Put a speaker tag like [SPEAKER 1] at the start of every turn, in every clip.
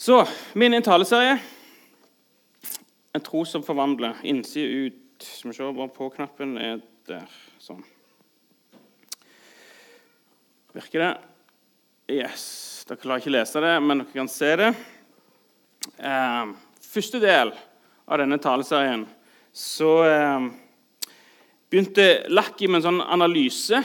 [SPEAKER 1] Så, min taleserie. En tro som forvandler, innsida ut. Som vi ser bare på knappen er der, sånn. Virker det? Yes, dere klarer ikke lese det, men dere kan se det. Første del av denne taleserien, så begynte Lucky med en sånn analyse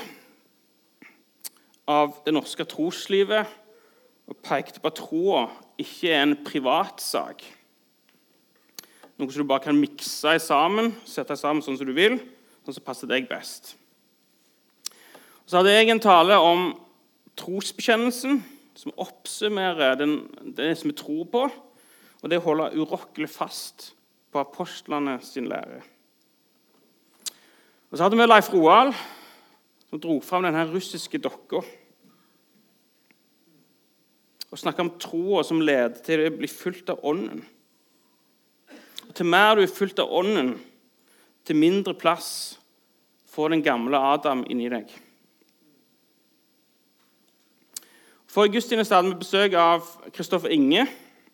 [SPEAKER 1] av det norske troslivet, og pekte på at troa ikke er en privatsak. Noe som du bare kan mikse sammen, sette sammen sånn som du vil, sånn som passer deg best. Så hadde jeg en tale om trosbekjennelsen, som oppsummerer det som vi tror på, og det holder urokkelig fast på apostlene sin lære. Og så hadde vi Leif Roald, som dro frem denne russiske dokka, og snakket om troa som leder til å bli fulgt av ånden. Og til mer du er fulgt av ånden, til mindre plass får den gamle Adam inni deg. For i gudstjeneste hadde vi besøk av Kristoffer Inge.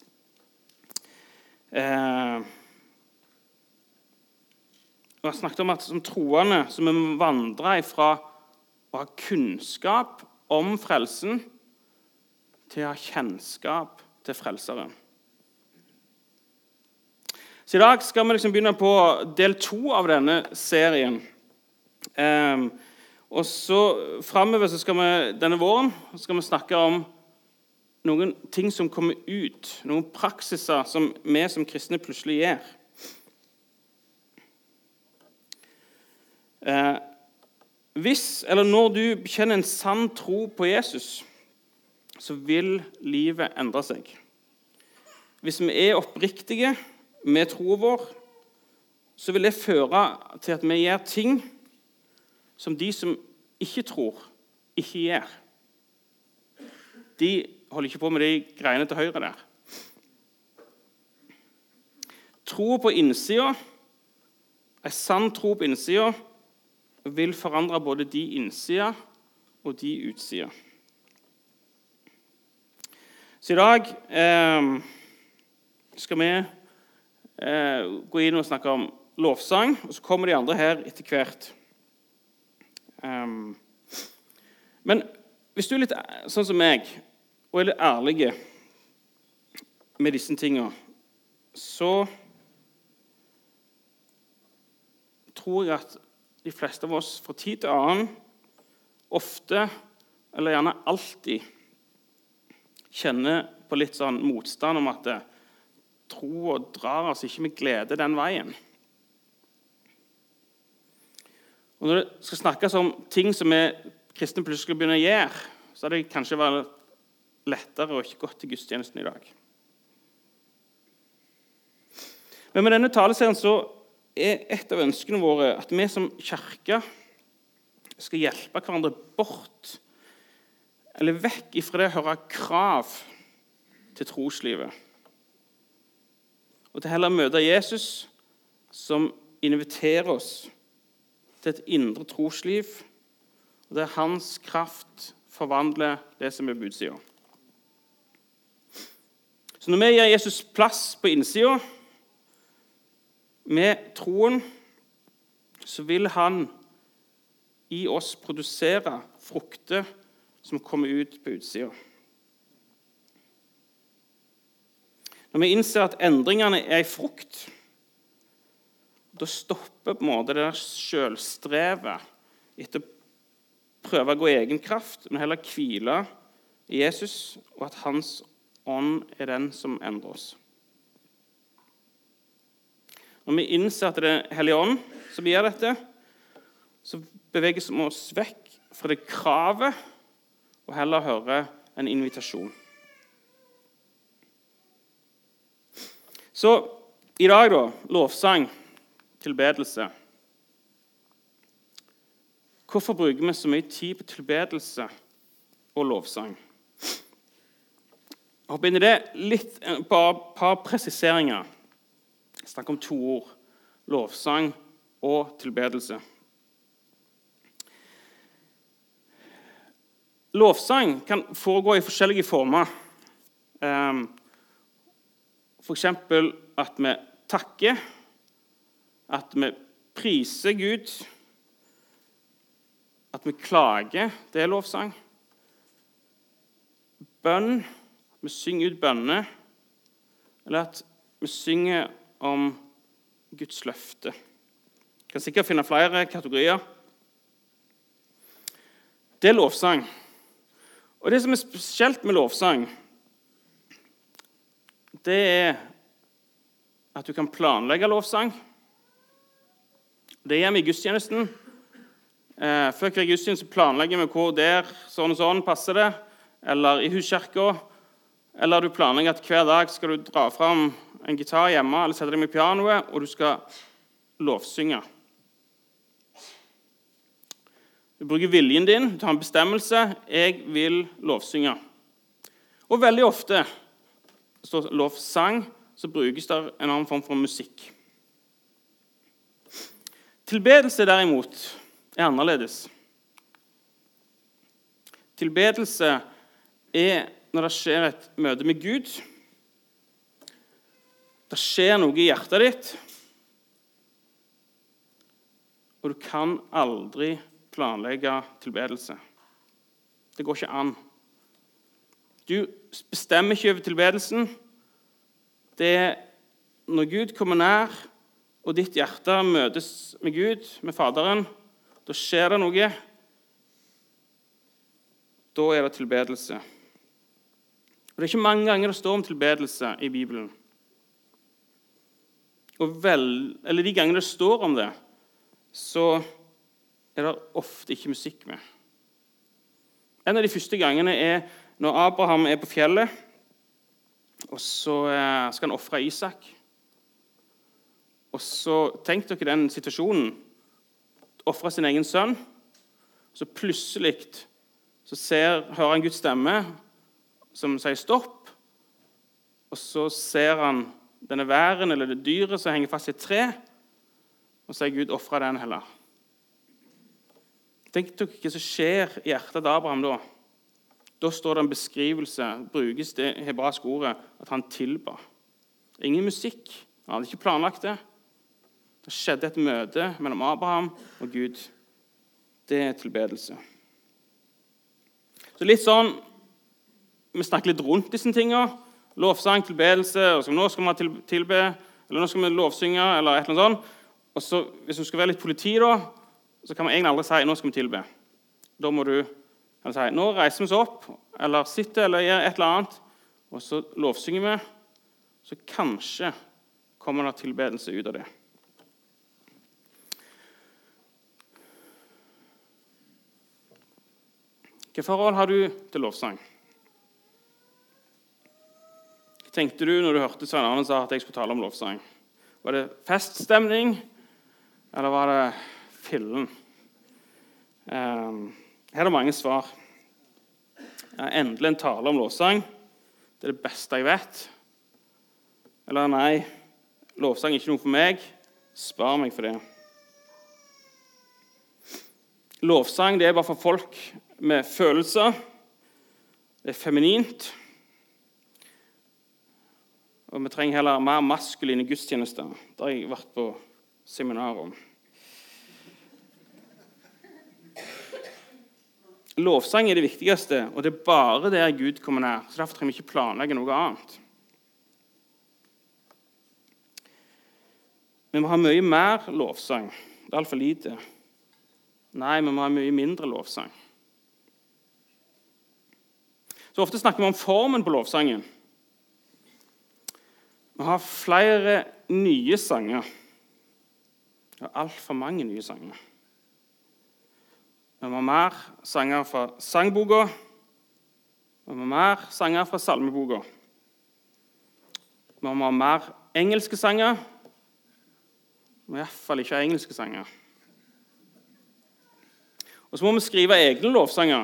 [SPEAKER 1] Og han snakket om at som troende så må vi vandre ifra å ha kunnskap om frelsen til å ha kjennskap til frelseren. Så i dag skal vi begynne på del 2 av denne serien. Og så fremover så skal vi denne våren skal vi snakke om noen ting som kommer ut, noen praksiser som vi som kristne plutselig gjør. Hvis, eller når du bekjenner en sann tro på Jesus, så vil livet endre seg. Hvis vi er oppriktige med troen vår, så vil det føre til at vi gjør ting som de som ikke tror, ikke gjør. De holder ikke på med de greiene til høyre der. Tro på innsida, en sann tro på innsida, vil forandre både de innsida og de utsida. Så i dag skal vi gå inn og snakke om lovsang, og så kommer de andre her etter hvert. Men hvis du er litt sånn som meg, og er litt ærlig med disse tingene, så tror jeg at de fleste av oss fra tid til annen, ofte, eller gjerne alltid, kjenner på litt sånn motstand om at tro og drar oss ikke med glede den veien. Og når det skal snakkes om ting som vi kristne plutselig skal begynne å gjøre, så er det kanskje vært lettere å ikke gå til gudstjenesten i dag. Men med denne taleserien så er et av ønskene våre at vi som kirke skal hjelpe hverandre bort eller vekk ifra det å høre krav til troslivet. Og til heller møte Jesus som inviterer oss til et indre trosliv, og der hans kraft forvandler det som er på utsida. Så når vi gir Jesus plass på innsida, med troen, så vil han i oss produsere frukter som kommer ut på utsida. Når vi innser at endringene er en frukt, da stopper på en måte det der selvstrevet etter å prøve å gå i egen kraft, men heller hvile i Jesus, og at hans ånd er den som endrer oss. Når vi innser at det er Hellige Ånd som gjør dette, så beveges vi oss vekk fra det kravet, og heller høre en invitasjon. Så i dag da, lovsang, tilbedelse. Hvorfor bruker vi så mye tid på tilbedelse og lovsang? Jeg hopper inn i det litt, bare et par presiseringer. Jeg snakker om 2 ord, lovsang og tilbedelse. Lovsang kan foregå i forskjellige former. for eksempel at vi takker, at vi priser Gud, at vi klager, det er lovsang. Bønn, vi synger ut bønner, eller at vi synger om Guds løfte. Jeg kan sikkert finne flere kategorier. Det er lovsang. Og det som er spesielt med lovsang, det er at du kan planlegge lovsang. Det gjør vi i gudstjenesten. Før hver gudstjeneste planlegger vi hvor der sånn og sånn passer det, eller i huskirka, eller du planlegger at hver dag skal du dra fram en gitar hjemme, eller sette deg med pianoet, og du skal lovsynge. Du bruker viljen din, du har en bestemmelse, jeg vil lovsynge. Og veldig ofte, står lovsang, så brukes det en annen form for musikk. Tilbedelse derimot er annerledes. Tilbedelse er når det skjer et møte med Gud. Det skjer noe i hjertet ditt, og du kan aldri planlegge tilbedelse. Det går ikke an. Du bestemmer ikke over tilbedelsen. Det er når Gud kommer nær, og ditt hjerte møtes med Gud, med Faderen, da skjer det noe. Da er det tilbedelse. Og det er ikke mange ganger det står om tilbedelse i Bibelen. Eller de gangene det står om det, så er det ofte ikke musikk med. En av de første gangene er når Abraham er på fjellet, og så skal han offre Isak. Og så tenk dere den situasjonen, offre sin egen sønn, så plutselig så hører han Guds stemme, som sier stopp, og så ser han denne væren eller det dyret som henger fast i et tre, og sier Gud, offre den heller. Tenk dere hva som skjer i hjertet av Abraham da. Da står det en beskrivelse, brukes det hebraiske ordet, at han tilba. Ingen musikk, han hadde ikke planlagt det. Det skjedde et møte mellom Abraham og Gud. Det er tilbedelse. Så litt sånn, vi snakker litt rundt disse tingene. Lovsang, tilbedelse, og så nå skal vi tilbe, eller nå skal vi lovsynge, eller et eller annet sånt. Og så, hvis du skal være litt politi da, så kan man egentlig aldri si, nå skal vi tilbe. Da må du si, nå reiser vi oss opp, eller sitter, eller gjør et eller annet, og så lovsynger vi, så kanskje kommer det tilbedelse ut av det. Hvilke forhold har du til lovsang? Hva tenkte du når du hørte Svein Arne sa at jeg skulle tale om lovsang? Var det feststemning, eller var det fillen? Her er det mange svar. Endelig en tale om lovsang. Det er det beste jeg vet. Eller nei, lovsang er ikke noe for meg. Spar meg for det. Lovsang det er bare for folk med følelser. Det er feminint. Og vi trenger heller mer maskuline gudstjenester. Det har jeg vært på seminar om. Lovsang er det viktigste, og det er bare der Gud kommer nær. Så derfor trenger vi ikke planlegge noe annet. Vi må ha mye mer lovsang. Det er alt for lite. Nei, vi må ha mye mindre lovsang. Så ofte snakker vi om formen på lovsangen. Vi har flere nye sanger. Det er alt for mange nye sanger. Vi må ha mer sanger fra sangboka. Vi må ha mer sanger fra salmeboka. Vi må ha mer engelske sanger. Vi må i hvert fall ikke ha engelske sanger. Og så må vi skrive egne lovsanger.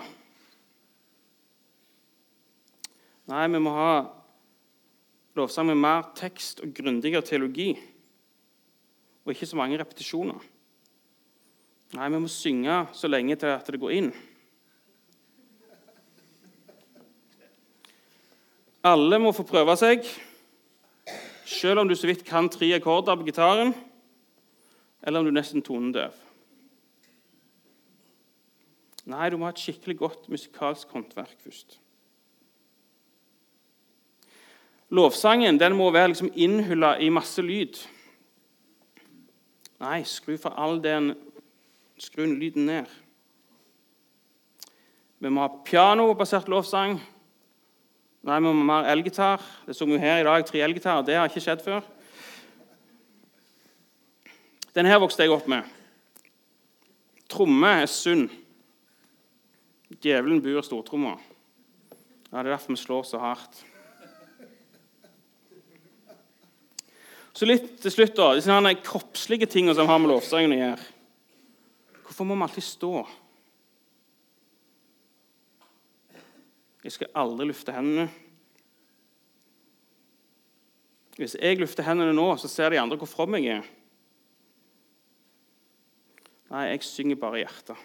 [SPEAKER 1] Nei, vi må ha lovsang med mer tekst og grundigere teologi, og ikke så mange repetisjoner. Nei, vi må synge så lenge til at det går inn. Alle må få prøve seg. Selv om du så vidt kan 3 akkorder på gitaren, eller om du nesten tonedøv. Nei, du må ha et skikkelig godt musikalsk håndverk først. Lovsangen, den må være liksom innhullet i masse lyd. Nei, skru lyden ned. Vi må ha piano-basert lovsang. Nei, vi må ha mer elgitar. Det så vi her i dag, 3 elgitarer. Det har ikke skjedd før. Den her vokste jeg opp med. Tromme er synd. Djevelen bor i stortromma. Ja, det er derfor vi slår så hardt. Så litt til slutt da, disse kroppslige tingene som har med lovsangen å gjøre. Hvorfor må vi alltid stå? Jeg skal aldri lufte hendene. Hvis jeg lufter hendene nå, så ser de andre hvor from jeg er. Nei, jeg synger bare i hjertet.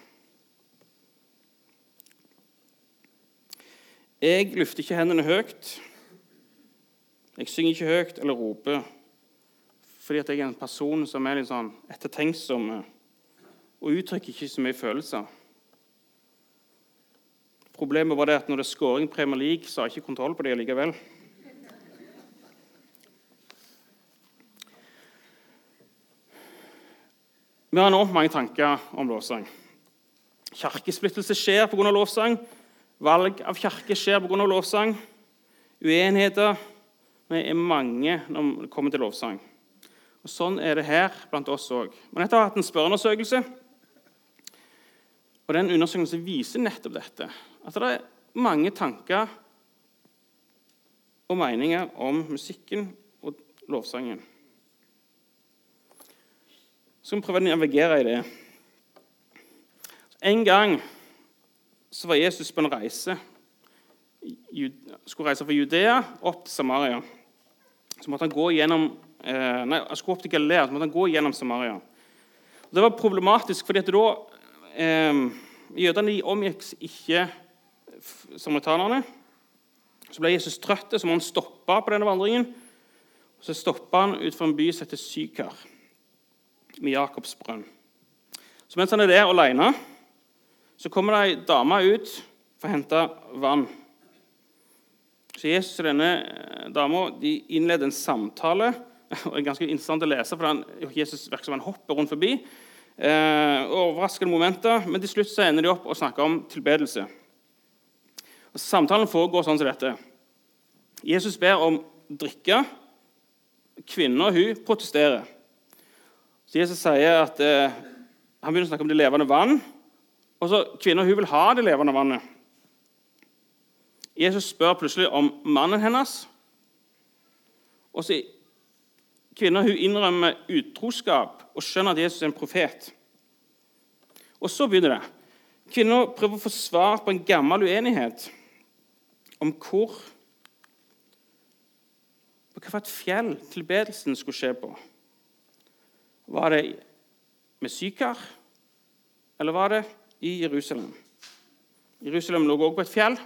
[SPEAKER 1] Jeg lufter ikke hendene høyt. Jeg synger ikke høyt eller roper. Fordi at jeg er en person som er litt sånn ettertenksom og uttrykker ikke så mye følelser. Problemet var det at når det er scoring i Premier League, så har jeg ikke kontroll på det likevel. Vi har enormt mange tanker om lovsang. Kirkesplittelse skjer på grunn av lovsang. Valg av kirke skjer på grunn av lovsang. Uenigheter er mange når det kommer til lovsang. Og sånn er det her blant oss også. Men dette har hatt en spørreundersøkelse, og den undersøkelsen viser nettopp dette. At det er mange tanker og meninger om musikken og lovsangen. Så skal vi prøve å navigere i det. En gang så var Jesus på en reise. Skulle reise fra Judea opp til Samaria. Så måtte han gå gjennom han skulle opp til Galilea, så måtte han gå gjennom Samaria. Og det var problematisk, fordi at jødene omgikk ikke samaritanerne. Så ble Jesus trøtt, så må han stoppe på denne vandringen. Og så stoppet han ut for en by som heter Sykar, med Jakobs brønn. Så mens han er der alene, så kommer det en dame ut for å hente vann. Så Jesus og denne dama, de innleder en samtale. Og det er ganske interessant å lese, for Jesus virker som han hopper rundt forbi. Overraskende momenter, men til slutt så ender de opp og snakker om tilbedelse. Og samtalen foregår sånn som dette. Jesus ber om drikke. Kvinnen og hun protesterer. Så Jesus sier at han begynner å snakke om det levende vann, og så kvinnen og hun vil ha det levende vannet. Jesus spør plutselig om mannen hennes, og så kvinnen hun innrømmer utroskap og skjønner at Jesus er en profet. Og så begynner det. Kvinnen prøver å få svar på en gammel uenighet om på hvilket fjell tilbedelsen skulle skje på. Var det med Sykar, eller var det i Jerusalem? Jerusalem lå også på et fjell.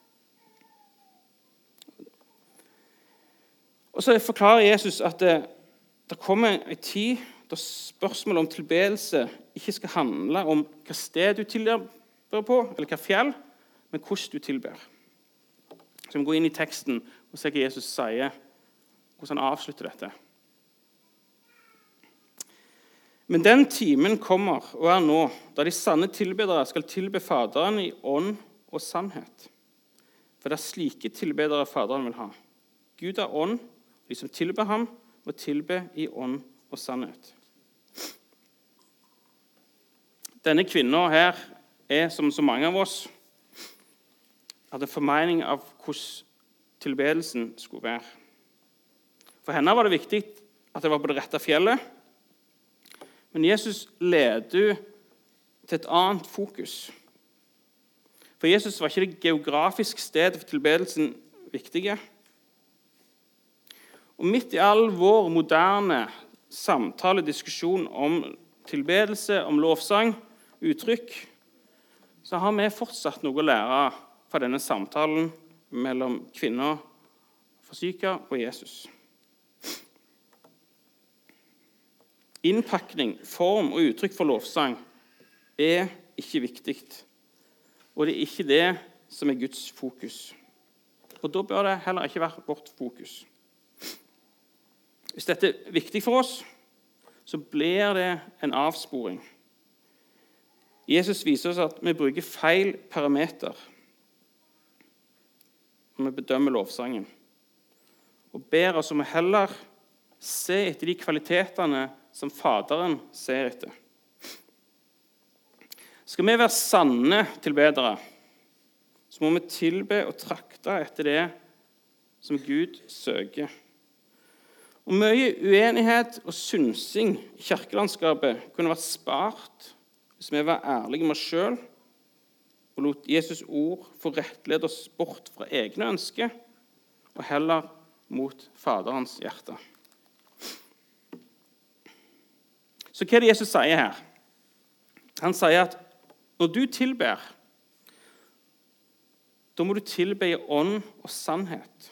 [SPEAKER 1] Og så forklarer Jesus at det kommer en tid da spørsmålet om tilbedelse ikke skal handle om hva sted du tilber på, eller hva fjell, men hvordan du tilber. Så vi går inn i teksten og ser hva Jesus sier, hvordan han avslutter dette. Men den timen kommer og er nå, da de sanne tilbedere skal tilbe Faderen i ånd og sannhet. For det er slike tilbedere Faderen vil ha. Gud er ånd, og de som tilber ham, må tilbe i ånd og sannhet. Denne kvinnen her er, som så mange av oss, hadde formening av hvordan tilbedelsen skulle være. For henne var det viktig at det var på det rette fjellet, men Jesus leder til et annet fokus. For Jesus var ikke det geografiske stedet for tilbedelsen viktige. Og midt i all vår moderne samtale-diskusjon om tilbedelse, om lovsang, uttrykk, så har vi fortsatt noe å lære fra denne samtalen mellom kvinner fra Sykar og Jesus. innpakning, form og uttrykk for lovsang er ikke viktig. Og det er ikke det som er Guds fokus. Og da bør det heller ikke være vårt fokus. Hvis dette er viktig for oss, så blir det en avsporing. Jesus viser oss at vi bruker feil parameter når vi bedømmer lovsangen, og ber oss om å heller se etter de kvalitetene som Faderen ser etter. Skal vi være sanne tilbedere, så må vi tilbe og trakte etter det som Gud søker. Og mye uenighet og synsing i kirkelandskapet kunne vært spart hvis vi var ærlige med oss selv og lot Jesus ord få rettlede oss bort fra egne ønsker og heller mot Faderens hjerte. Så hva er det Jesus sier her? Han sier at når du tilber, da må du tilbe i ånd og sannhet.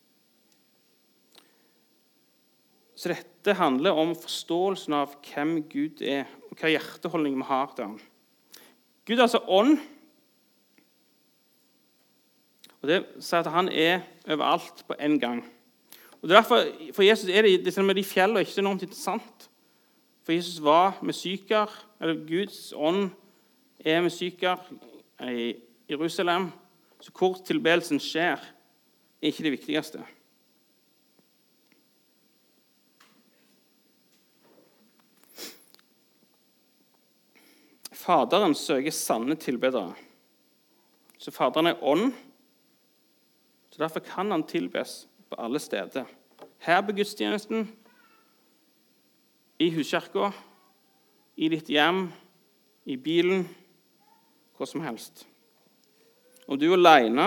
[SPEAKER 1] Så dette handler om forståelsen av hvem Gud er, og hva hjerteholdning vi har til ham. Gud er altså ånd, og det sier at han er overalt på en gang. Og derfor, for Jesus er det med de fjellene ikke enormt interessant. For Jesus var med syker, eller Guds ånd er med syker i Jerusalem. Så hvor tilbedelsen skjer, er ikke det viktigste. Faderen søker sanne tilbedere. Så Faderen er ånd, så derfor kan han tilbes på alle steder. Her på gudstjenesten, i huskirken, i ditt hjem, i bilen, hva som helst. Om du er alene,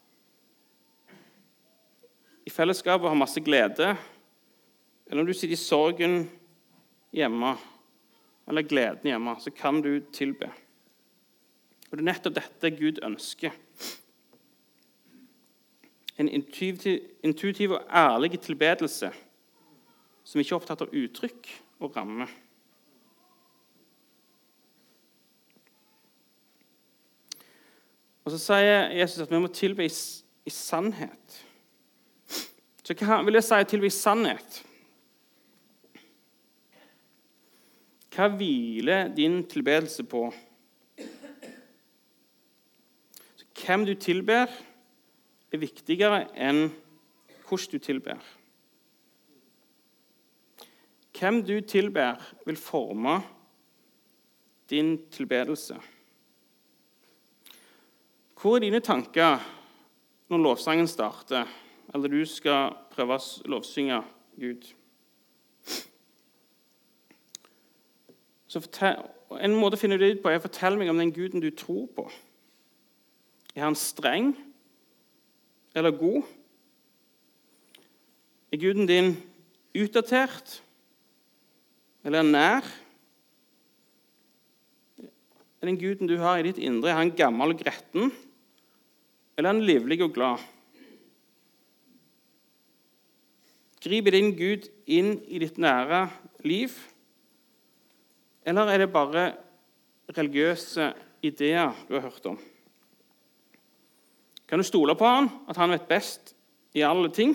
[SPEAKER 1] i fellesskapet og har masse glede, eller om du sitter i sorgen hjemme, eller gleden hjemme, så kan du tilbe. Og det er nettopp dette Gud ønsker. En intuitiv og ærlig tilbedelse som ikke er opptatt av uttrykk og ramme. Og så sier Jesus at vi må tilbe i sannhet. Så hva vil jeg si tilbe i sannhet? Hva hviler din tilbedelse på? Så hvem du tilber, er viktigere enn hvordan du tilber. Hvem du tilber, vil forme din tilbedelse. Hvor er dine tanker når lovsangen starter, eller du skal prøve å lovsynge Gud? Så en måte å finne det ut på er å fortelle meg om den Guden du tror på. Er han streng eller god? Er Guden din utdatert eller nær? Er den Guden du har i ditt indre, er han gammel og gretten? Eller er han livlig og glad? Griper din Gud inn i ditt nære liv? Eller er det bare religiøse ideer du har hørt om? Kan du stole på han, at han vet best i alle ting?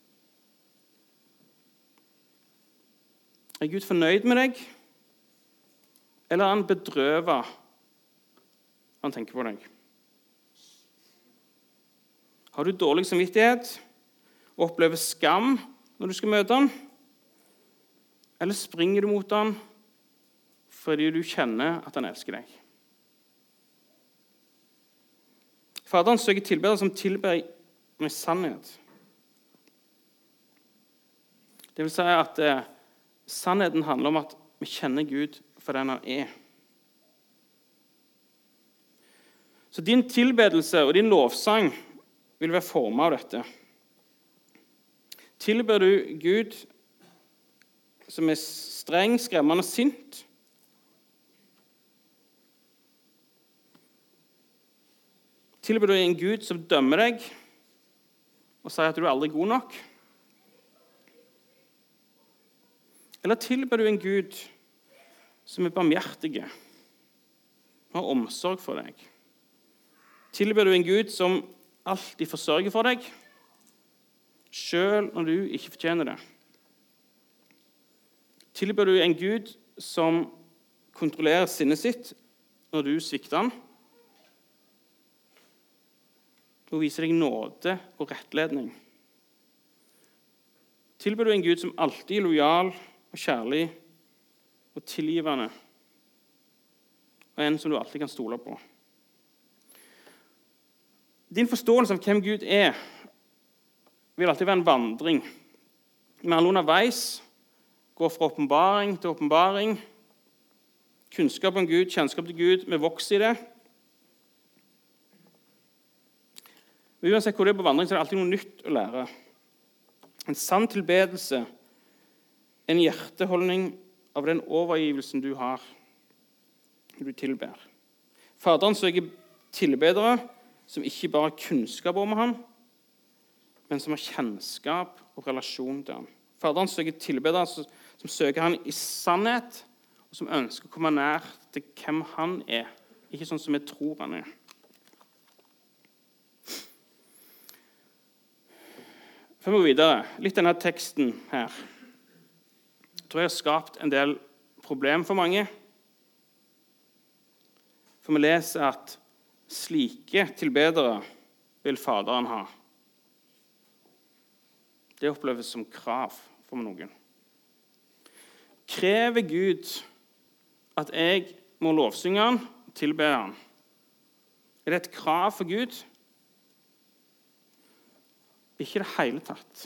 [SPEAKER 1] Er Gud fornøyd med deg? Eller er han bedrøvet når han tenker på deg? Har du dårlig samvittighet og opplever skam når du skal møte han? Eller springer du mot han fordi du kjenner at han elsker deg? Faderen søker tilbedere som tilber med sannhet. Det vil si at sannheten handler om at vi kjenner Gud for den han er. Så din tilbedelse og din lovsang vil være formet av dette. Tilber du Gud som er streng, skremmende og sint? Tilber du en Gud som dømmer deg og sier at du er aldri god nok? Eller tilber du en Gud som er barmhjertige, har omsorg for deg? Tilber du en Gud som alltid forsørger for deg, selv når du ikke fortjener det? Tilber du en Gud som kontrollerer sinnet sitt når du svikter han, og viser deg nåde og rettledning? Tilber du en Gud som alltid er lojal og kjærlig og tilgivende, og en som du alltid kan stole på? Din forståelse av hvem Gud er, vil alltid være en vandring. Vi alle underveis går fra åpenbaring til åpenbaring. Kunnskap om Gud, kjennskap til Gud, vi vokser i det. Men uansett hvor det er på vandring, så er det alltid noe nytt å lære. En sann tilbedelse, en hjerteholdning av den overgivelsen du har, når du tilber. Faderen søker tilbedere som ikke bare har kunnskap om han, men som har kjennskap og relasjon til han. Faderen søker tilbedere som søker han i sannhet, og som ønsker å komme nær til hvem han er, ikke sånn som vi tror han er. Før vi går videre, litt denne teksten her, tror jeg har skapt en del problem for mange. For vi leser at slike tilbedere vil Faderen ha. Det oppleves som krav for noen. Krever Gud at jeg må lovsynge han og tilbe han? Er det et krav for Gud? Ikke det hele tatt.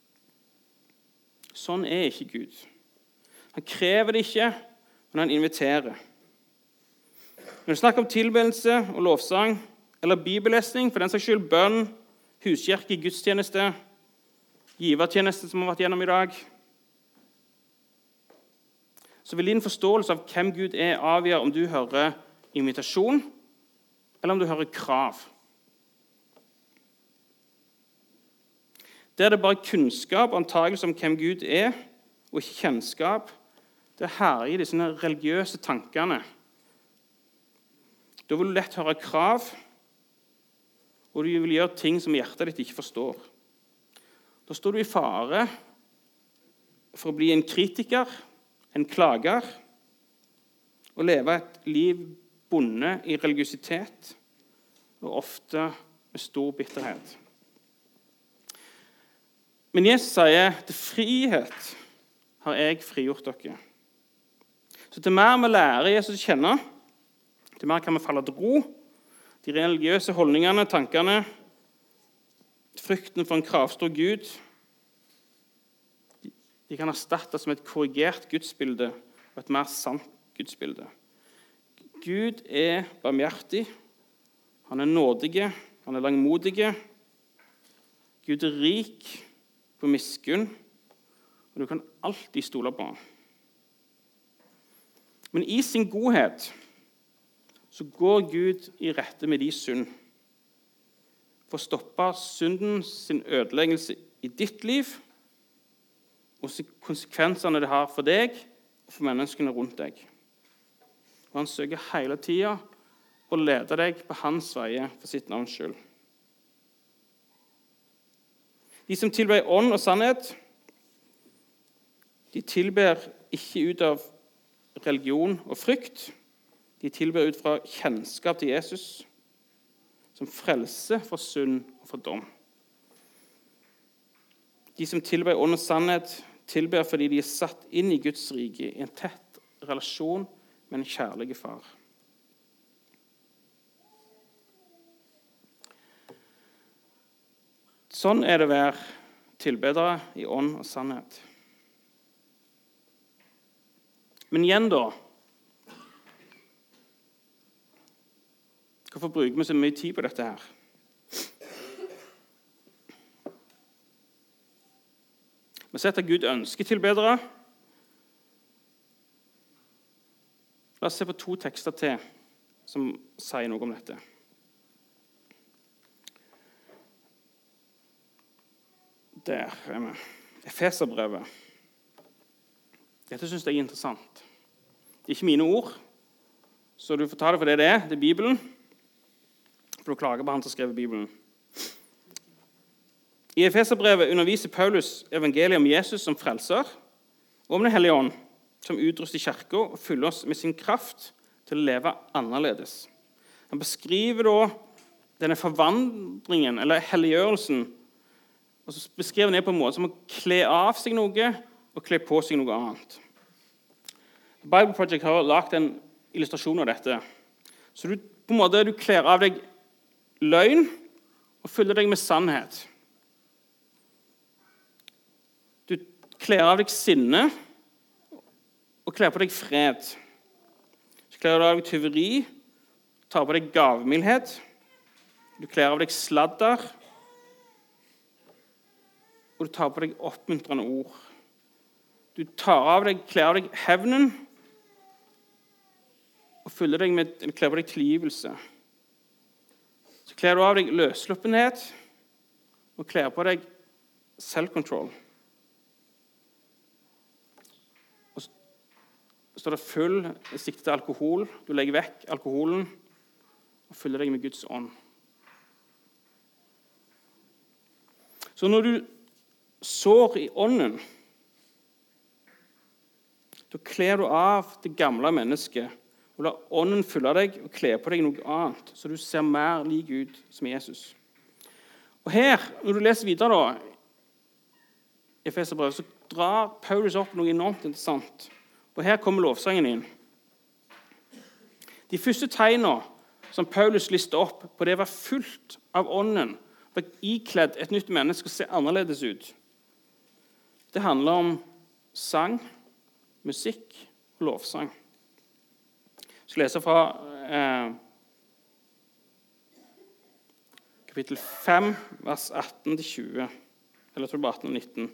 [SPEAKER 1] Sånn er ikke Gud. Han krever det ikke, men han inviterer. Når det snakker om tilbedelse og lovsang, eller bibellesning, for den saks skyld bønn, huskirke, gudstjeneste, givertjeneste som vi har vært gjennom i dag, så vil din forståelse av hvem Gud er avgjøre om du hører invitasjon, eller om du hører krav. Det er det bare kunnskap og antagelse om hvem Gud er, og ikke kjennskap. Det herjer i disse religiøse tankene. Da vil du lett høre krav, og du vil gjøre ting som hjertet ditt ikke forstår. Da står du i fare for å bli en kritiker, en klager, og leve et liv bundet i religiøsitet, og ofte med stor bitterhet. Men Jesus sier, til frihet har jeg frigjort dere. Så til mer vi lærer Jesus å kjenne, til mer kan vi falle til ro. De religiøse holdningene, tankene, frykten for en kravstor Gud, de kan erstattes med et korrigert gudsbilde og et mer sant gudsbilde. Gud er barmhjertig, han er nådig, han er langmodig. Gud er rik på miskunn, og du kan alltid stole på han. Men i sin godhet så går Gud i rette med de synd, for å stoppe synden sin ødeleggelse i ditt liv, og konsekvensene det har for deg og for menneskene rundt deg. Og han søker hele tiden å lede deg på hans veier for sitt navns skyld. De som tilber ånd og sannhet, de tilber ikke ut av religion og frykt. De tilber ut fra kjennskap til Jesus, som frelse fra synd og fra dom. De som tilber ånd og sannhet, tilber fordi de er satt inn i Guds rike i en tett relasjon med en kjærlig far. Sånn er det å være tilbedere i ånd og sannhet. Men igjen da, hvorfor bruker vi så mye tid på dette her? Vi ser at Gud ønsker tilbedere. La oss se på 2 tekster til som sier noe om dette. Der er vi. Efeserbrevet. Dette synes jeg er interessant. Det er ikke mine ord, så du får ta det for det det er. Det er Bibelen. For du klager på han som skrev Bibelen. I Efeserbrevet underviser Paulus evangeliet om Jesus som frelser, og om den hellige ånd, som utruster kirken og fyller oss med sin kraft til å leve annerledes. Han beskriver da denne forvandringen, eller helliggjørelsen, og så beskriver han det på en måte som å kle av seg noe og kle på seg noe annet. Bible Project har lagt en illustrasjon av dette. Så du kler av deg løgn og fyller deg med sannhet. Du kler av deg sinne og kler på deg fred. Du kler av deg tyveri, tar på deg gavmildhet. Du kler av deg sladder, og du tar på deg oppmuntrende ord. Du kler av deg hevnen, og kler på deg tilgivelse. Så kler du av deg løssluppenhet, og kler på deg self-control. Og så står det full sikte til alkohol. Du legger vekk alkoholen, og fyller deg med Guds ånd. Så når du sår i ånden, da kler du av det gamle mennesket, og la ånden fylle deg og kle på deg noe annet, så du ser mer lik ut som Jesus. Og her, når du leser videre da, i Efeserbrevet, så drar Paulus opp noe enormt interessant. Og her kommer lovsangen inn. De første tegnene som Paulus lister opp på det var fullt av ånden, var ikledd et nytt menneske og ser annerledes ut. Det handler om sang, musikk og lovsang. Jeg skal lese fra kapittel 5, vers 18-20, eller jeg tror det bare 18 og 19.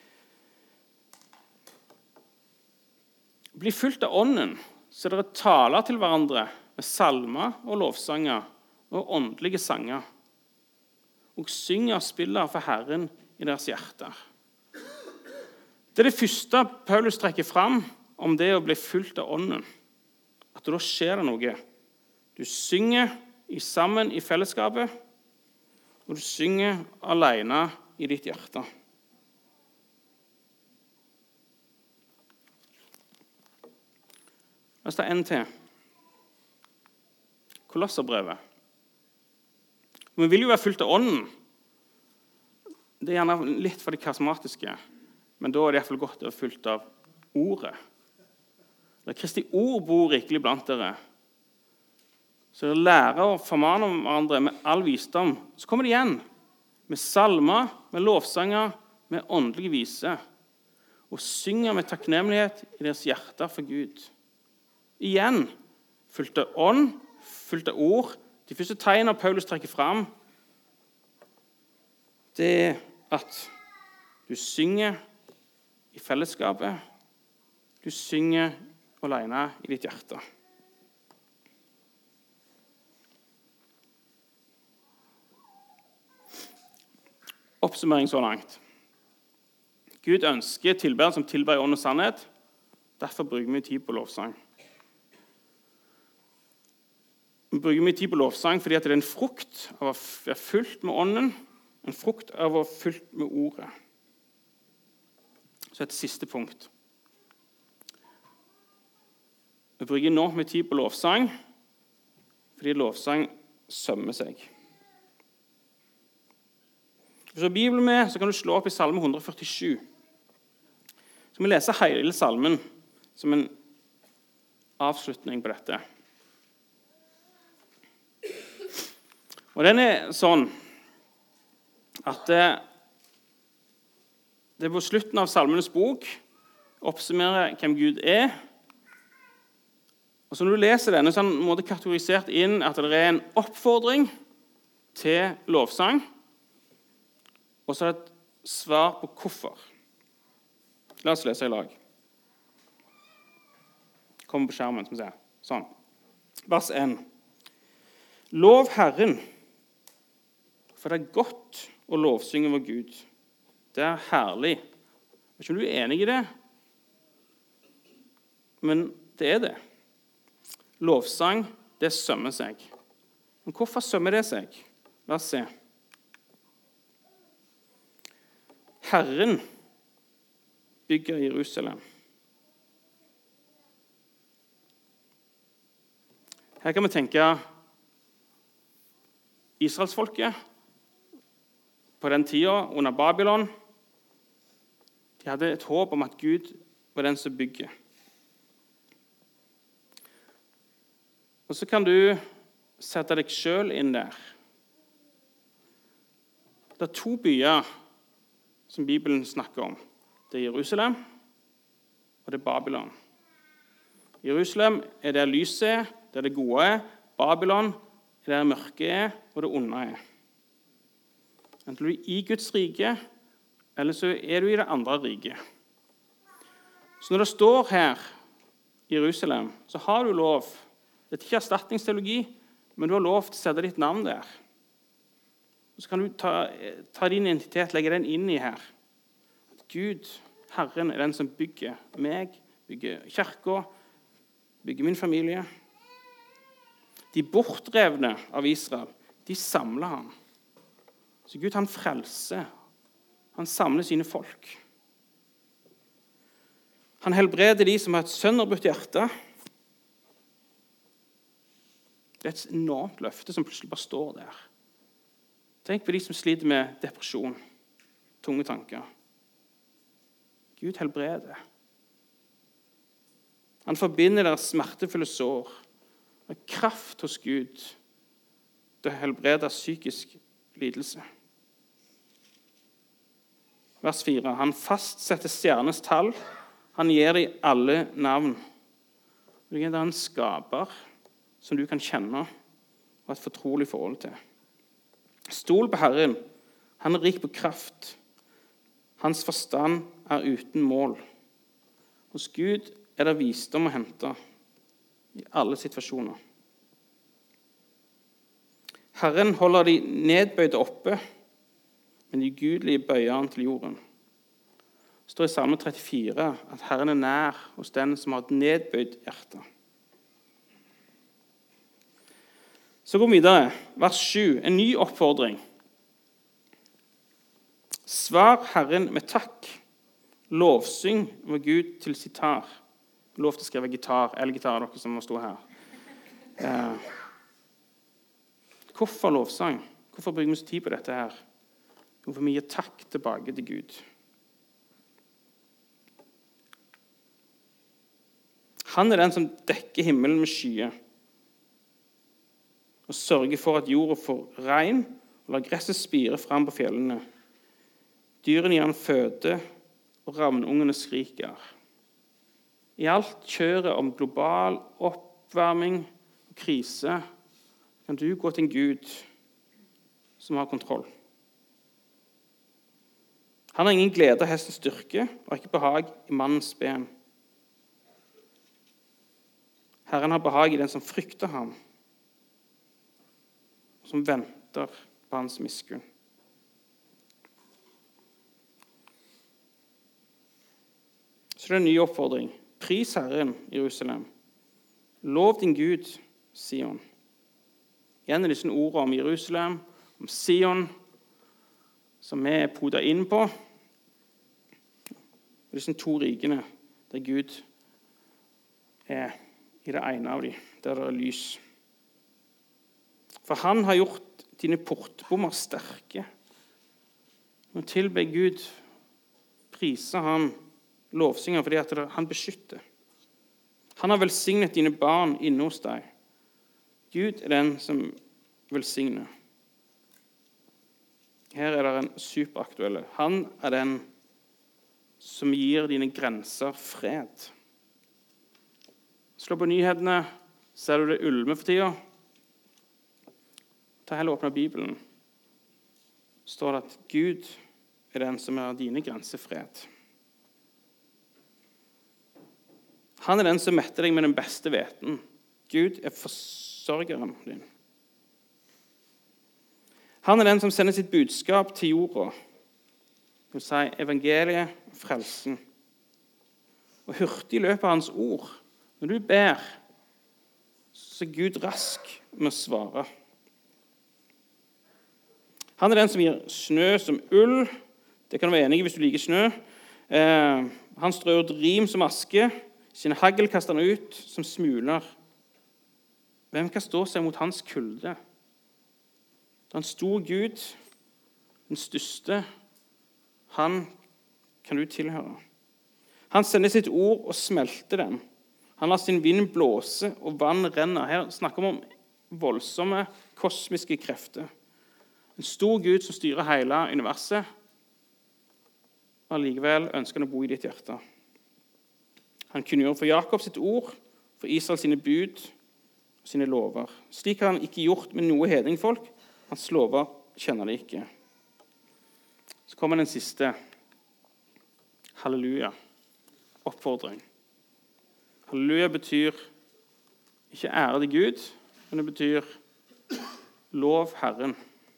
[SPEAKER 1] Bli fulgt av ånden, så dere taler til hverandre med salmer og lovsanger og åndelige sanger, og synger og spiller for Herren i deres hjerter. Det er det første Paulus trekker fram om det å bli fulgt av ånden. At da skjer det noe. Du synger sammen i fellesskapet, og du synger alene i ditt hjerte. La oss ta en til. Kolosserbrevet. Vi vil jo være fulgt av ånden. Det er gjerne litt for det karismatiske, men da er det i hvert fall godt å være fulgt av ordet. Der Kristi ord bor rikelig blant dere. Så dere lærer og formaner hverandre med all visdom. Så kommer det igjen med salmer, med lovsanger, med åndelige vise, og synger med takknemlighet i deres hjerter for Gud. Igjen, fulgt av ånd, fulgt av ord. De første tegnene Paulus trekker fram, det er at du synger i fellesskapet, du synger alene i ditt hjerte. Oppsummering så langt. Gud ønsker tilbedere som tilber i ånd og sannhet. Derfor bruker vi tid på lovsang. Vi bruker mye tid på lovsang fordi det er en frukt av å være fullt med ånden, en frukt av å være fullt med ordet. Så et siste punkt. Vi bruker enormt mye tid på lovsang fordi lovsang sømmer seg. Hvis du har Bibelen med, så kan du slå opp i Salme 147. Så vi leser hele salmen som en avslutning på dette. Og den er sånn at det på slutten av Salmenes bok oppsummerer hvem Gud er. Og så når du leser denne, så er den på en måte kategorisert inn at det er en oppfordring til lovsang, og så er det et svar på hvorfor. La oss lese i lag. Kommer på skjermen, som vi ser. Sånn. Vers 1. Lov Herren, for det er godt å lovsynge vår Gud. Det er herlig. Jeg vet ikke om du er enig i det, men Det er det. Lovsang, det sømmer seg. Men hvorfor sømmer det seg? La oss se. Herren bygger Jerusalem. Her kan vi tenke Israelsfolket på den tiden under Babylon. De hadde et håp om at Gud var den som bygger. Og så kan du sette deg selv inn der. Det er 2 byer som Bibelen snakker om. Det er Jerusalem, og det er Babylon. Jerusalem er der lyset er, der det gode er. Babylon er der mørket er, og det onde er. Enten du er i Guds rike, eller så er du i det andre riket. Så når det står her i Jerusalem, så har du lov. Det er ikke erstatningsteologi, men du har lov til å sette ditt navn der. Og så kan du ta din identitet, legge den inn i her. Gud, Herren, er den som bygger meg, bygger kirka, bygger min familie. De bortrevne av Israel, de samler han. Så Gud, han frelser. Han samler sine folk. Han helbreder de som har et sønderbrutt hjerte. Det er et enormt løfte som plutselig bare står der. Tenk på de som sliter med depresjon, tunge tanker. Gud helbreder. Han forbinder deres smertefulle sår med kraft hos Gud til å helbrede psykisk lidelse. Vers 4. Han fastsetter stjernes tall. Han gir dem alle navn. Det er en skaper som du kan kjenne og ha et fortrolig forhold til. Stol på Herren. Han er rik på kraft. Hans forstand er uten mål. Hos Gud er det visdom å hente i alle situasjoner. Herren holder de nedbøyde oppe, men de gudelige bøyer han til jorden. Det står i Salme 34 at Herren er nær hos den som har et nedbøyd hjerte. Så går vi videre. Vers 7. En ny oppfordring. Svar Herren med takk. Lovsyng over Gud til sitar. Lov til å skrive gitar, eller gitar, dere som må stå her. Hvorfor lovsang? Hvorfor bruker vi så tid på dette her? Hvorfor vi gir takk tilbake til Gud? Han er den som dekker himmelen med skyer og sørger for at jorda får regn og lar gresset spire frem på fjellene. Dyrene gir han føde, og ravnungene skriker. I alt kjøret om global oppvarming og krise kan du gå til en Gud som har kontroll. Han har ingen glede av hestens styrke og har ikke behag i mannens ben. Herren har behag i den som frykter ham, som venter på hans miskunn. Så det er en ny oppfordring. Pris Herren, Jerusalem. Lov din Gud, Sion. Igjen er disse ordene om Jerusalem, om Sion, som vi er podet inn på. Disse 2 rikene der Gud er i det ene av dem, der det er lys. For han har gjort dine portbommer sterke. Når tilber Gud, priser han lovsynger fordi at han beskytter. Han har velsignet dine barn inne hos deg. Gud er den som velsigner. Her er det en superaktuelle. Han er den som gir dine grenser fred. Slå på nyhetene, ser du det ulme for tida. Ta heller åpne Bibelen. Står det at Gud er den som er dine grenser fred. Han er den som metter deg med den beste hveten. Gud er forsørgeren din. Han er den som sender sitt budskap til jorda. Det vil si evangeliet og frelsen. Og hurtig løper hans ord Når du ber, så er Gud rask med å svare. Han er den som gir snø som ull. Det kan du være enig i hvis du liker snø. Han strør ut rim som aske. Sine hagl kaster han ut som smuler. Hvem kan stå seg mot hans kulde? Det er en stor Gud, den største. Han kan du tilhøre. Han sender sitt ord og smelter den. Han lar sin vind blåse, og vann renner. Her snakker vi om voldsomme, kosmiske krefter. En stor Gud som styrer hele universet, og likevel ønsker han å bo i ditt hjerte. Han kunngjorde for Jakob sitt ord, for Israel sine bud og sine lover. Slik har han ikke gjort med noe hedningfolk. Hans lover kjenner de ikke. Så kommer den siste. Halleluja. Oppfordring. Halleluja betyr ikke ære til Gud, men det betyr lov Herren.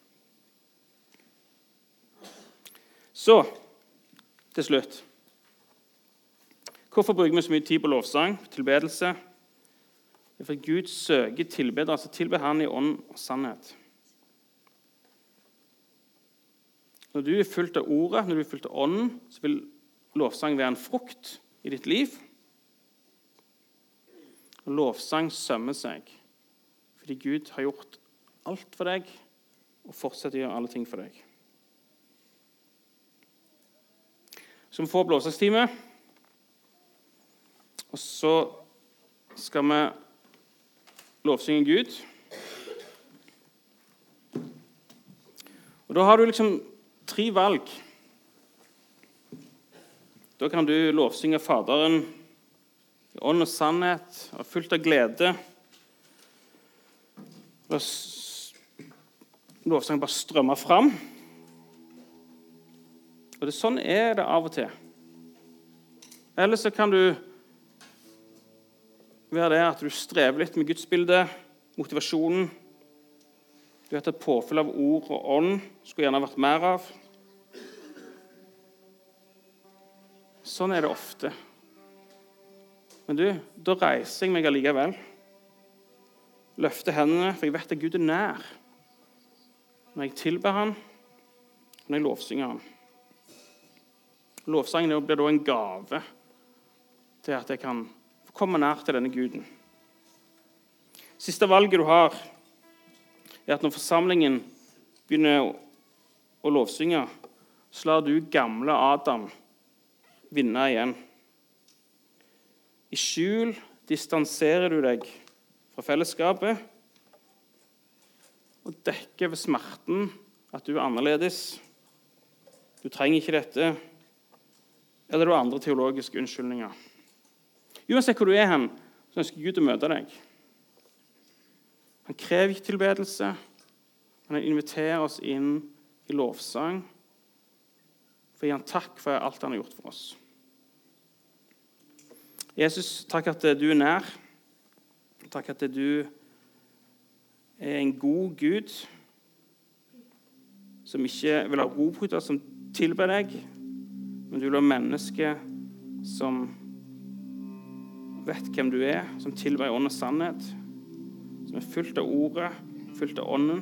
[SPEAKER 1] Så, til slutt. Hvorfor bruker vi så mye tid på lovsang, tilbedelse? Det er fordi Gud søker tilbedere, altså tilber han i ånd og sannhet. Når du er fullt av ordet, når du er fullt av ånden, så vil lovsang være en frukt i ditt liv. Og lovsang sømmer seg, fordi Gud har gjort alt for deg, og fortsetter å gjøre alle ting for deg. Så vi får blåsangstime, og så skal vi lovsynge Gud. Og da har du liksom 3 valg. Da kan du lovsynge Faderen i ånd og sannhet, og fullt av glede. Lovsangen bare strømmer fram. Og sånn er det av og til. Eller så kan du være det at du strever litt med gudsbildet, motivasjonen. Du vet at påfyll av ord og ånd skulle gjerne vært mer av. Sånn er det ofte. Men da reiser jeg meg allikevel. Løfter hendene, for jeg vet at Gud er nær. Når jeg tilber han, når jeg lovsynger han. Lovsangen blir da en gave til at jeg kan komme nær til denne Guden. Siste valget du har, er at når forsamlingen begynner å lovsynge, så lar du gamle Adam vinne igjen. I skjul distanserer du deg fra fellesskapet og dekker ved smerten at du er annerledes. Du trenger ikke dette. Eller du har andre teologiske unnskyldninger. Uansett hvor du er hen, så ønsker Gud å møte deg. Han krever ikke tilbedelse, men han inviterer oss inn i lovsang for å gi han takk for alt han har gjort for oss. Jesus, takk at du er nær. Takk at du er en god Gud som ikke vil ha robrytere som tilber deg, men du vil ha mennesker som vet hvem du er, som tilber i ånd og sannhet, som er fullt av ordet, fullt av ånden.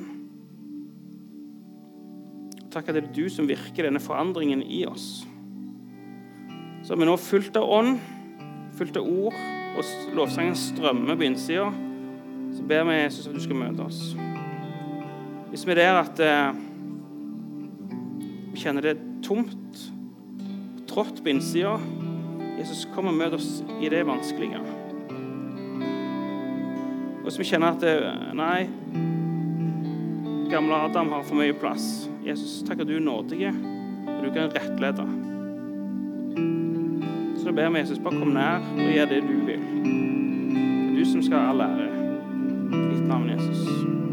[SPEAKER 1] Takk at det er du som virker denne forandringen i oss. Så er vi nå fullt av ånd, fullt av ord, og lovsangen strømmer på innsiden, så ber vi Jesus at du skal møte oss. Hvis vi er der at vi kjenner det tomt, trått på innsiden, Jesus, kom og møt oss i det vanskelige. Og hvis vi kjenner at nei, gamle Adam har for mye plass, Jesus, takk at du er nådige, og du kan rettlede. Så da ber vi Jesus, bare kom nær og gjør det du vil. Det er du som skal ha all ære. I ditt navn, Jesus.